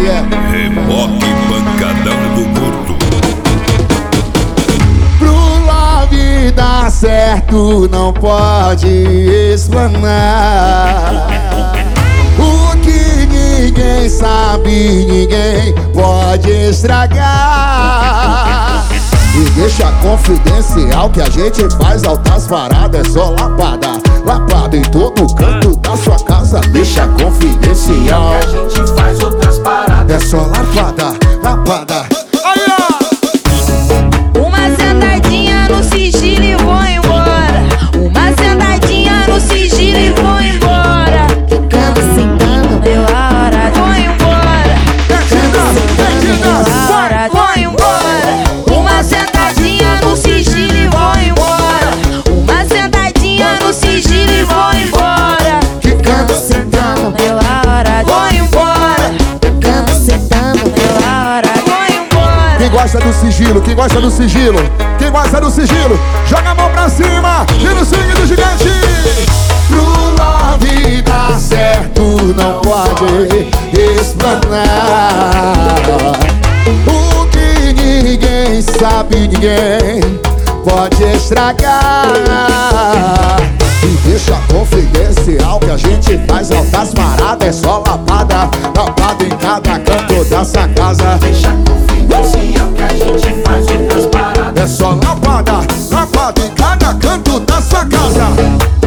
é? Reboque pancadão do Guto. Pro love dar certo não pode explanar. O que ninguém sabe, ninguém pode estragar. E deixa confidencial que a gente faz altas paradas. É só lapada, lapada em todo canto da sua casa. Deixa confidencial que a gente faz outras paradas. é só lapada, lapada. Aí, ó! Uma sentadinha no sigilo e vou embora. Uma sentadinha no sigilo e vou embora. Ficando sentando, deu a hora, vou embora. Ficando sentando, deu a hora, vou embora. Uma sentadinha no sigilo e vou embora. Uma sentadinha no sigilo e vou embora. Ficando sentando, Deu a hora, vou embora. Ficando sentando, deu a hora, vou embora. quem gosta do sigilo, quem gosta do sigilo, quem gosta do sigilo, joga a mão pra cima e no swing do gigante. Pro love dar certo não pode explanar. O que ninguém sabe, ninguém pode estragar. E deixa confidencial que a gente faz altas paradas. É só lapada, lapada em cada canto dessa casa. Deixa confidencial que a gente faz outras paradas. É só lapada, lapada em cada canto da sua casa.